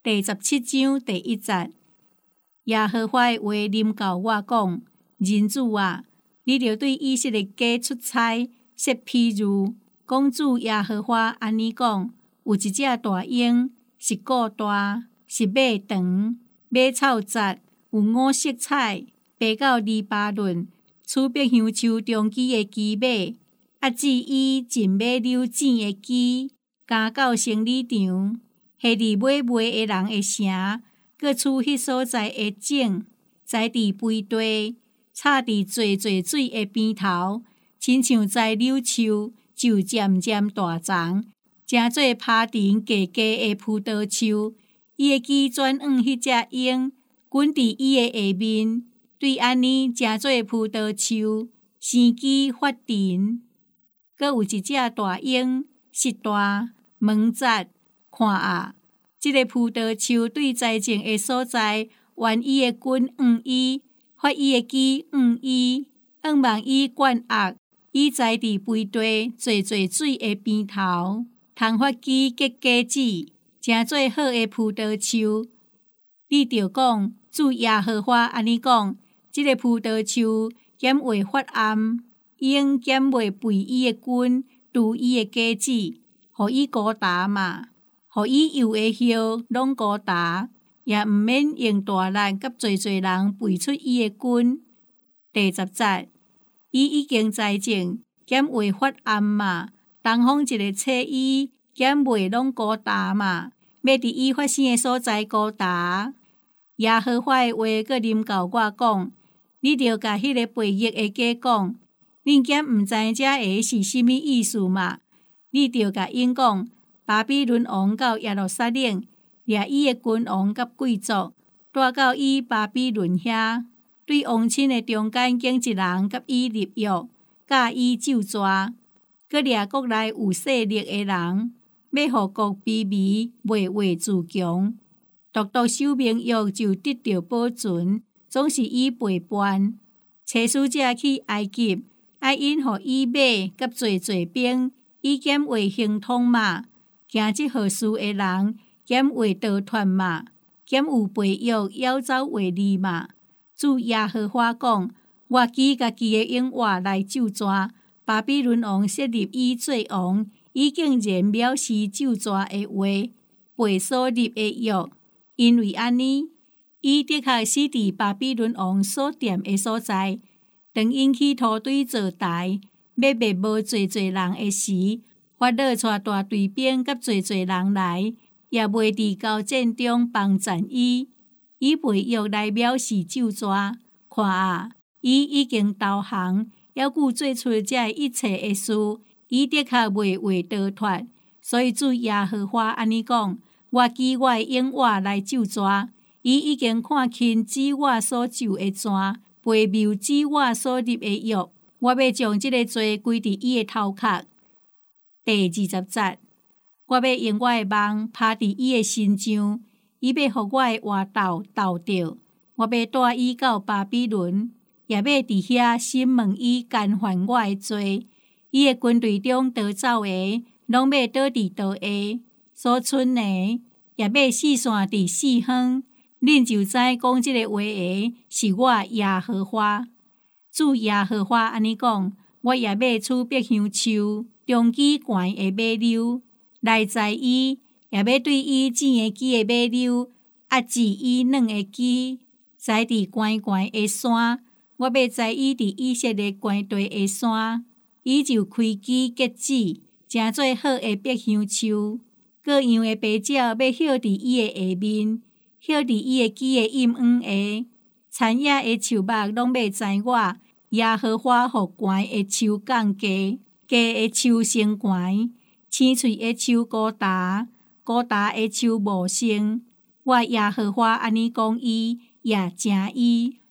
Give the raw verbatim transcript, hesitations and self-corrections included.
第十七章第一节，耶和华的话临到我讲：人子啊，你着对以色列家出差，说譬如，讲主耶和华安尼讲：有一只大鹰，是个大，是马长，马草杂，有五色彩，爬到黎巴嫩，处别香树中间的基马，压制伊进马溜剪的基，加到生理场。下伫买卖的人的城，各处迄所在的井，栽伫肥地，插伫济济水的边头，亲像栽柳树，就渐渐大长，诚做拍藤加加的葡萄树。伊的基转往迄只鹰，滚伫伊的下面，对安尼诚做葡萄树，生机发藤。阁有一只大鹰，实大，毛杂。看啊，这个葡萄树对栽种的所在，弯伊的根往伊，发伊的枝往伊，往望伊灌压，伊栽伫肥地济济水的边头，通发枝结果子，诚做好的葡萄树。你着讲，主耶和华安尼讲：这个葡萄树减会发暗，鹰减袂肥伊的根，除伊的果子，互伊高大嘛。互伊游的叶拢高大，也毋免用大力甲侪侪人肥出伊的根。第十节，伊已经栽种，减会发暗嘛。东方一个册伊，减袂拢高大嘛。要伫伊发生的所在高大。耶和华的话阁临到我讲：你着甲迄个培育的家讲，恁减毋知这个是甚物意思嘛？你着甲因讲。巴比伦王到耶路撒冷，掠伊的君王甲贵族，带到伊巴比伦遐，对王亲的中间拣一人甲伊立约，教伊咒詛，佮掠国内有势力的人，要互国卑微，袂为自强。独独守盟约就得到保存，总是伊陪伴。找使者去埃及，爱因互伊马甲侪侪兵，伊减为行通嘛。行即号事的人，减为逃脱嘛，减有背约夭走为利嘛。主耶和华讲：我举家己的永话来咒詛巴比伦王设立伊做王，已经然藐视咒詛的话，背所立的约。因为安尼，伊的确死伫巴比伦王所踮的所在，当因去土堆造台，要灭无侪侪人的时。法老带大队兵甲侪侪人来，也袂伫交战中帮赞伊。伊背约来藐视咒詛，看啊，伊已经投降，还顾做出这一切的事，伊的确袂为逃脱。所以主耶和华安尼讲：我举我的永话来咒詛，伊已经看轻指我所咒的詛，背谬指我所立的约，我要将这个罪归伫伊的头壳。第二十节，我要用我的梦拍伫伊的身上，伊要互我的话斗斗着。我要带伊到巴比伦，也要伫遐审问伊干犯我的罪。伊的军队中逃走的，拢要倒伫倒下；所剩的，也要四散伫四方。恁就知讲即个话的是我耶和华。主耶和华安尼讲：我也要处别香树。中基悬的马溜来载伊，也要对伊剪的枝的马溜压制伊软的枝，栽伫悬悬的山。我要载伊伫以色列悬地的山，伊就开枝结籽，诚做好的别香树。各样的白鸟要歇伫伊的下面，歇伫伊的枝的蔭黄下。田野的树木拢要知我耶和华互悬的树降低。低的树生悬，青翠的树高大，高大的树无生。我耶和华安尼讲伊，也正伊。